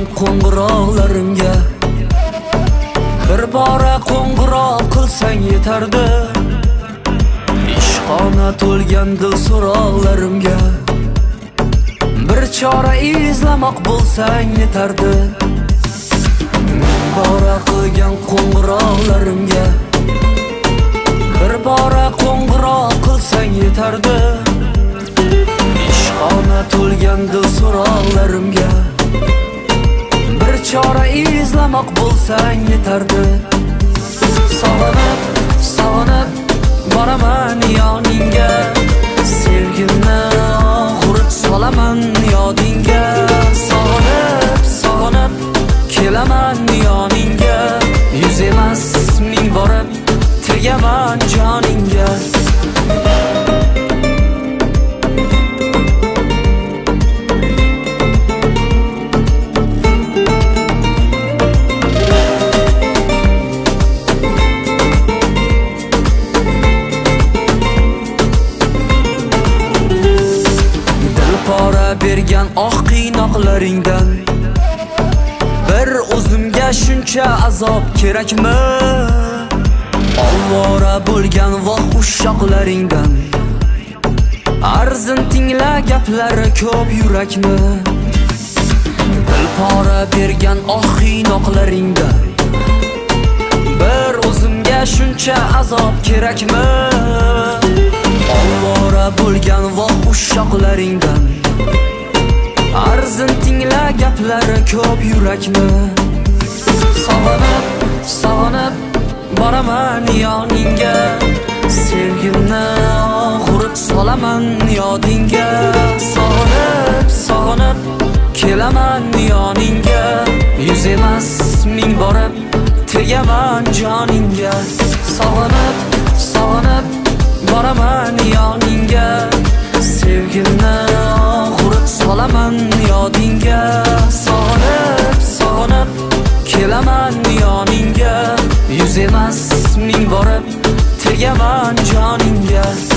qilgan qo'ng'iroqlarimga bir bora qo'ng'iroq qilsang yetardi. Ishqona to'lgan dil so'roqlarimga bir chora izlamoq bo'lsang yetardi. Bora qilgan qo'ng'iroqlarimga bir bora qo'ng'iroq qilsang yetardi. Ishqona to'lgan dil so'roqlarimga bir chora izlamoq bo'lsang yetardi. Sog'inib, sog'inib boraman yoningga, sevgimni oxurit solaman yodingga. Sog'inib, sog'inib kelaman yoningga, yuz emas ming borib tegaman joningga. Bergan qiynoqlaringdan bir o'zimga shuncha azob kerakmi? Ovvora bo'lgan voh ushoqlaringdan arzin tingla gaplari ko'p yurakmi? Dilpora bergan qiynoqlaringdan bir o'zimga shuncha azob kerakmi? Ovvora bo'lgan voh ushoqlaringdan arzin tingla gaplari ko'p yurakmi? Sog'inib, sog'inib boraman yoningga, sevgimni oxurit solaman yodingga. Sog'inib, sog'inib kelaman yoningga, yuz emas ming borib tegaman joningga. Sog'inib, sog'inib boraman yoningga, sevgimni oxurit solaman yodingga. Sog'inib, sog'inib kelaman yoningga, yuz emas ming borib tegaman joningga.